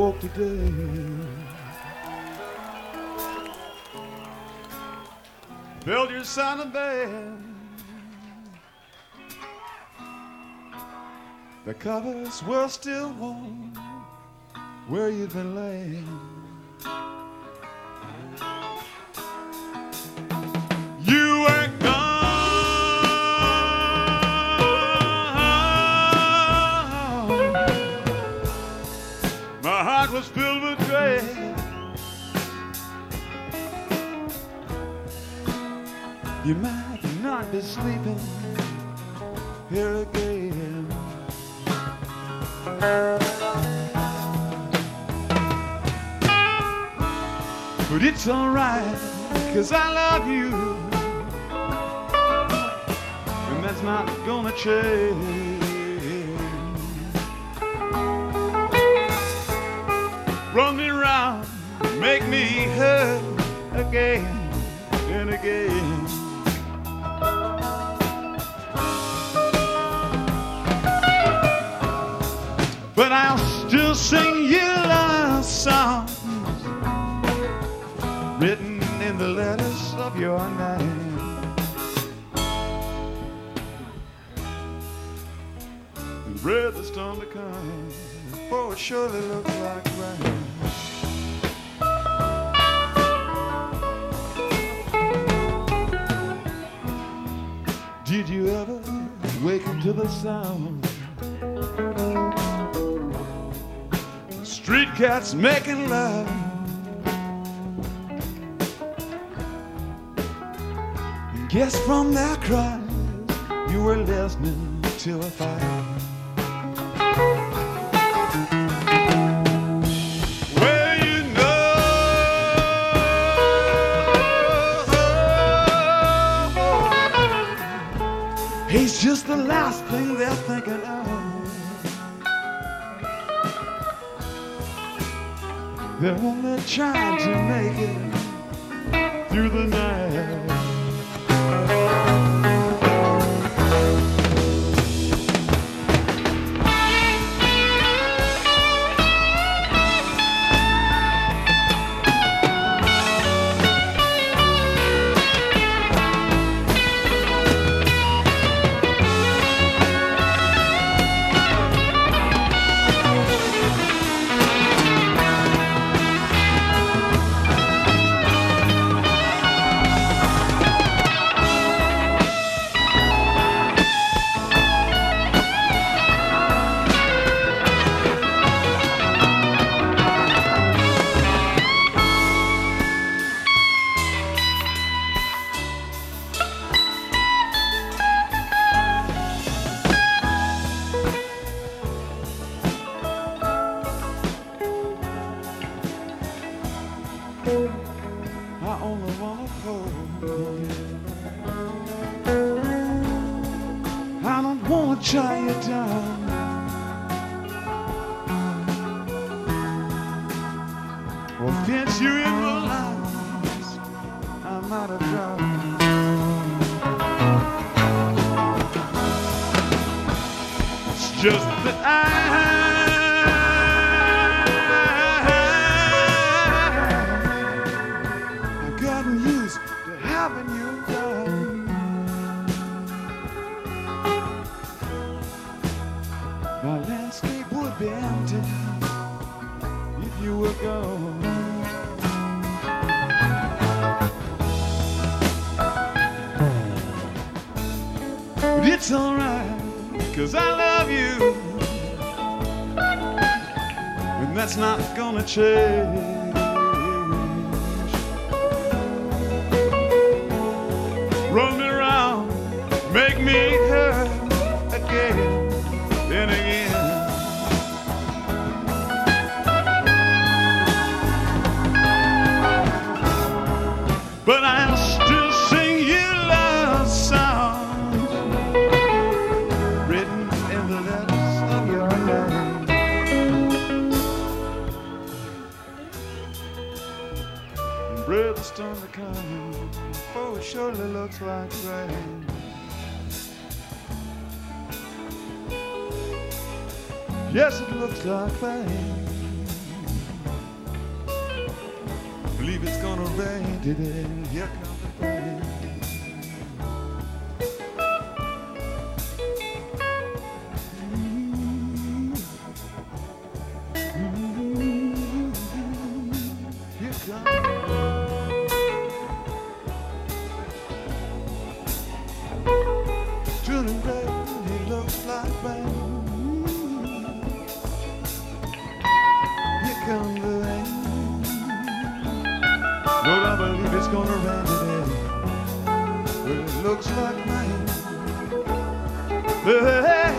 folk today. Build your son a bed. The covers were still warm where you'd been laying. You were gone. My heart was filled with dread. You might not be sleeping here again. But it's alright, 'cause I love you, and that's not gonna change. Run me round, make me hurt again and again. But I'll still sing you love songs written in the letters of your name. And bread the storm to come, for it surely looks like rain. Did you ever wake up to the sound? Street cats making love. And guess from their cries you were listening to a fire. Well, you know, he's just the last thing they're thinking of. They're only trying to make it through the night. I only wanna hold you. I don't wanna tie you down. Or pinch you in the lines I might have drowned. It's just that I've gotten used to having you down. My landscape would be empty if you were gone. But it's alright, 'cause I love you, and that's not gonna change. Run me around, make me hurt again and again. But I'll still sing you love songs written in the letters of your name. And bread the storm to come, for it surely looks like rain. Yes, it looks like rain. rain today. Here comes the rain. Here comes the rain. Turning red, it looks like rain. Here comes the rain. Lord, I believe it's gonna rain today. Well, it looks like rain. Hey.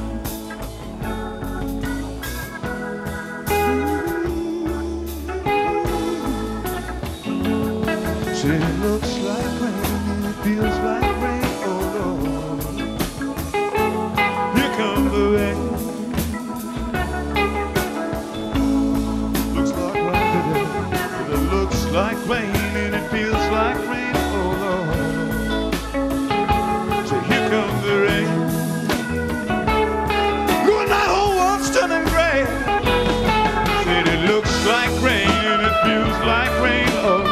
Say it looks like rain and it feels like rain. Oh Lord, here comes the rain. Looks like rain today. It looks like rain and it feels like rain. Oh Lord, so here comes the rain. Good night, whole world's turning gray. Said it looks like rain and it feels like rain. Oh